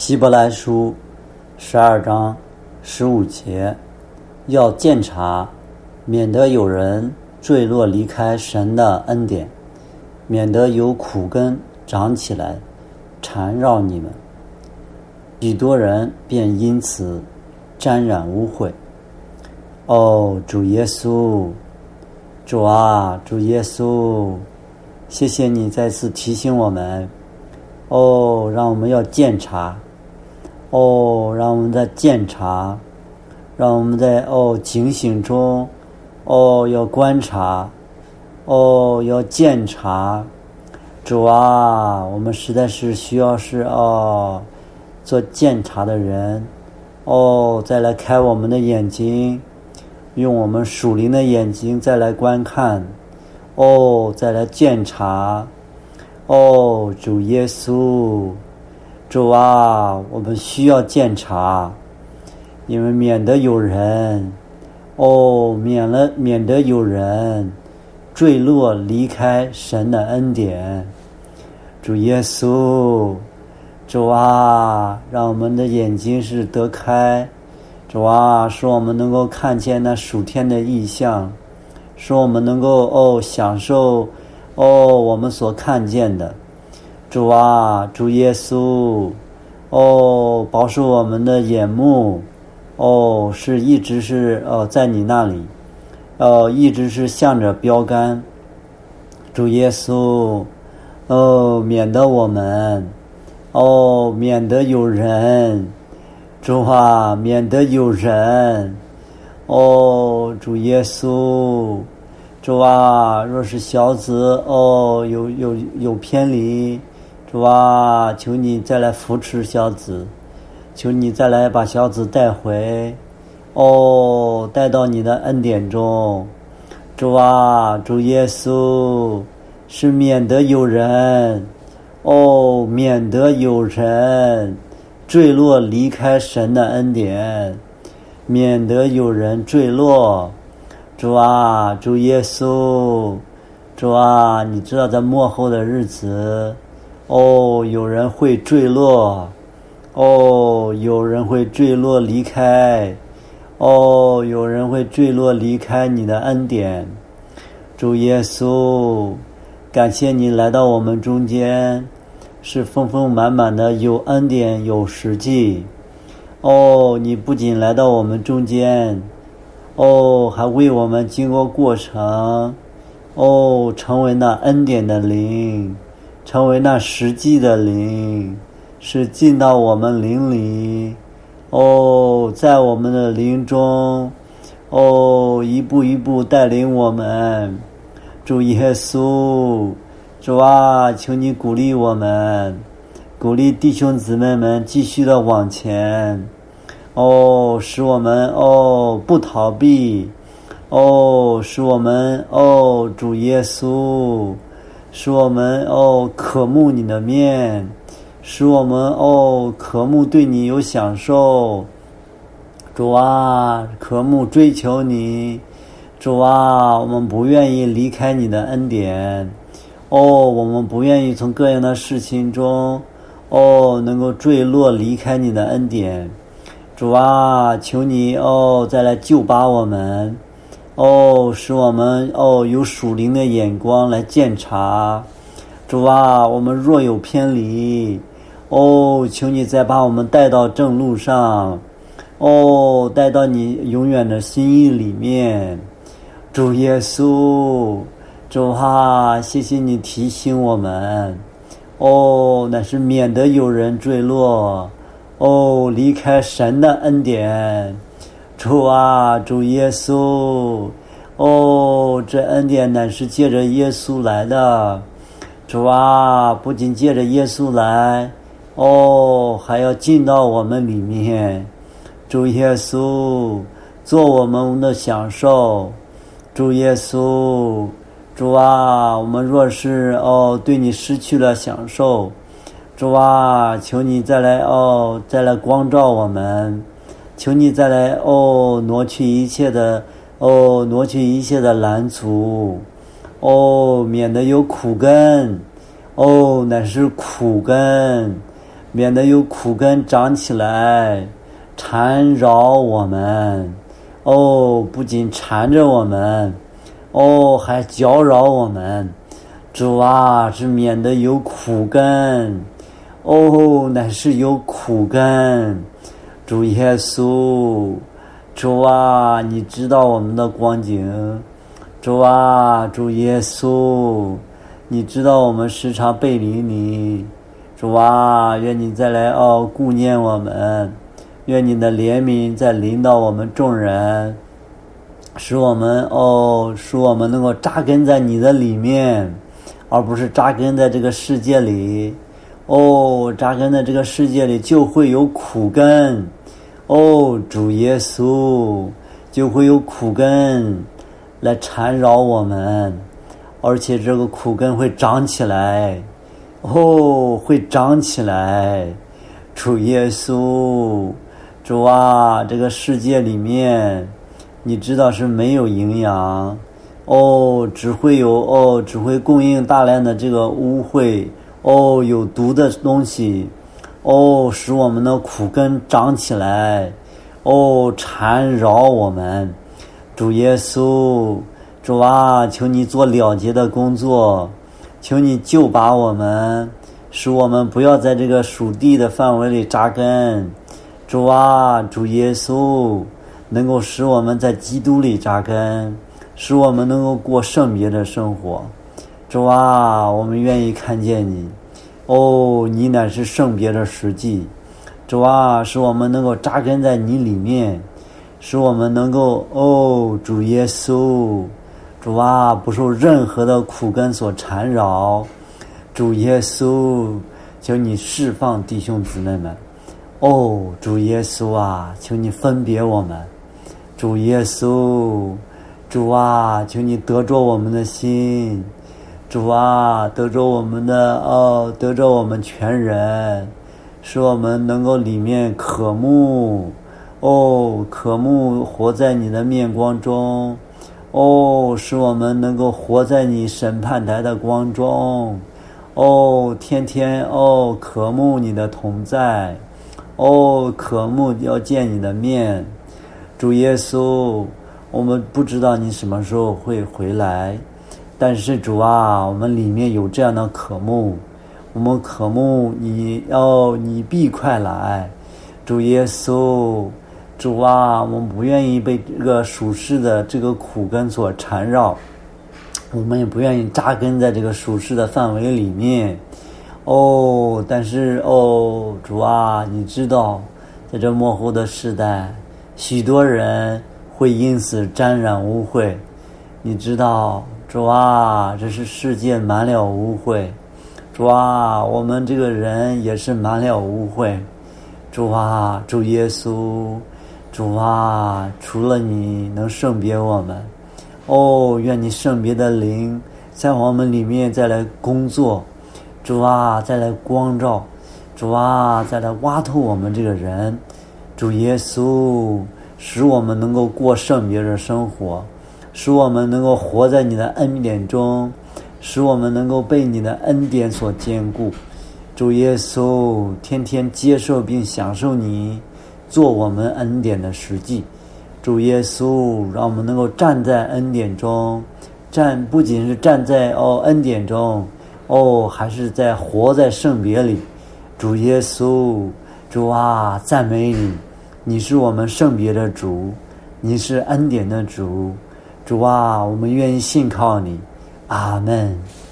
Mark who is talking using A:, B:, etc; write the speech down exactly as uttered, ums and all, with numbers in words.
A: 希伯来书十二章十五节，要鉴察，免得有人坠落离开神的恩典，免得有苦根长起来缠绕你们，许多人便因此沾染污秽。哦，主耶稣，主啊，主耶稣，谢谢你再次提醒我们，哦，让我们要鉴察，哦，让我们在鉴察，让我们在哦警醒中，哦要观察，哦要鉴察。主啊，我们实在是需要是哦做鉴察的人，哦再来开我们的眼睛，用我们属灵的眼睛再来观看，哦再来鉴察。哦，主耶稣，主啊，我们需要鉴察，因为免得有人，哦，免了免得有人坠落离开神的恩典。主耶稣，主啊，让我们的眼睛是得开，主啊，使我们能够看见那属天的异象，使我们能够哦享受哦我们所看见的。主啊，主耶稣，哦保守我们的眼目，哦是一直是哦在你那里，哦一直是向着标杆。主耶稣，哦免得我们，哦免得有人，主啊，免得有人，哦主耶稣，主啊，若是小子哦有有有偏离，主啊，求你再来扶持小子，求你再来把小子带回，哦带到你的恩典中。主啊，主耶稣，是免得有人，哦免得有人坠落离开神的恩典，免得有人坠落。主啊，主耶稣，主啊，你知道在末后的日子，哦有人会坠落，哦有人会坠落离开，哦有人会坠落离开你的恩典。主耶稣，感谢你来到我们中间，是丰丰满满的有恩典有实际。哦你不仅来到我们中间，哦还为我们经过过程，哦成为那恩典的灵，成为那实际的灵，是进到我们灵里，哦在我们的灵中，哦一步一步带领我们。主耶稣，主啊，求你鼓励我们，鼓励弟兄姊妹们继续的往前，哦使我们哦不逃避，哦使我们哦主耶稣，使我们哦渴慕你的面，使我们哦渴慕对你有享受。主啊，渴慕追求你。主啊，我们不愿意离开你的恩典，哦我们不愿意从各样的事情中哦能够坠落离开你的恩典。主啊，求你哦再来救拔我们，哦使我们哦有属灵的眼光来鉴察。主啊，我们若有偏离，哦求你再把我们带到正路上，哦带到你永远的心意里面。主耶稣，主啊，谢谢你提醒我们，哦那是免得有人坠落，哦离开神的恩典。主啊，主耶稣，哦这恩典乃是借着耶稣来的。主啊，不仅借着耶稣来，哦还要进到我们里面。主耶稣，做我们的享受。主耶稣，主啊，我们若是哦对你失去了享受，主啊，求你再来哦再来光照我们，求你再来哦挪去一切的哦挪去一切的拦阻，哦免得有苦根，哦乃是苦根， 免得有苦根长起来缠绕我们。哦，不仅缠着我们，哦，还搅扰我们。主啊，是免得有苦根，哦，乃是有苦根。主耶稣，主啊，你知道我们的光景。主啊，主耶稣，你知道我们时常背离你。主啊，愿你再来哦顾念我们，愿你的怜悯再临到我们众人，使我们哦使我们能够扎根在你的里面，而不是扎根在这个世界里。哦，扎根在这个世界里就会有苦根。哦，主耶稣，就会有苦根来缠绕我们，而且这个苦根会长起来。哦，会长起来。主耶稣，主啊，这个世界里面你知道是没有营养，哦，只会有哦，只会供应大量的这个污秽，哦，有毒的东西，哦，使我们的苦根长起来，哦，缠绕我们。主耶稣，主啊，求你做了结的工作，求你救拔我们，使我们不要在这个属地的范围里扎根。主啊，主耶稣，能够使我们在基督里扎根，使我们能够过圣别的生活。主啊，我们愿意看见你。哦，你乃是圣别的实际。主啊，使我们能够扎根在你里面，使我们能够哦，主耶稣，主啊，不受任何的苦根所缠绕。主耶稣，求你释放弟兄姊妹们。哦，主耶稣啊，求你分别我们。主耶稣，主啊，求你得着我们的心。主啊，得着我们的哦，得着我们全人，使我们能够里面渴慕，哦，渴慕活在你的面光中，哦，使我们能够活在你审判台的光中，哦，天天哦渴慕你的同在，哦，渴慕要见你的面。主耶稣，我们不知道你什么时候会回来，但是主啊，我们里面有这样的渴慕，我们渴慕你，哦，你必快来。主耶稣，主啊，我们不愿意被这个属世的这个苦根所缠绕，我们也不愿意扎根在这个属世的范围里面。哦，但是哦，主啊，你知道，在这末后的时代，许多人会因此沾染污秽。你知道，主啊，这是世界满了污秽。主啊，我们这个人也是满了污秽。主啊，主耶稣，主啊，除了你能圣别我们。哦，愿你圣别的灵在我们里面再来工作。主啊，再来光照。主啊，再来挖透我们这个人。主耶稣，使我们能够过圣别的生活，使我们能够活在你的恩典中，使我们能够被你的恩典所坚固。主耶稣，天天接受并享受你做我们恩典的实际。主耶稣，让我们能够站在恩典中，站不仅是站在哦恩典中，哦还是在活在圣别里。主耶稣，主啊，赞美你，你是我们圣别的主，你是恩典的主。主啊，我们愿意信靠你。阿们。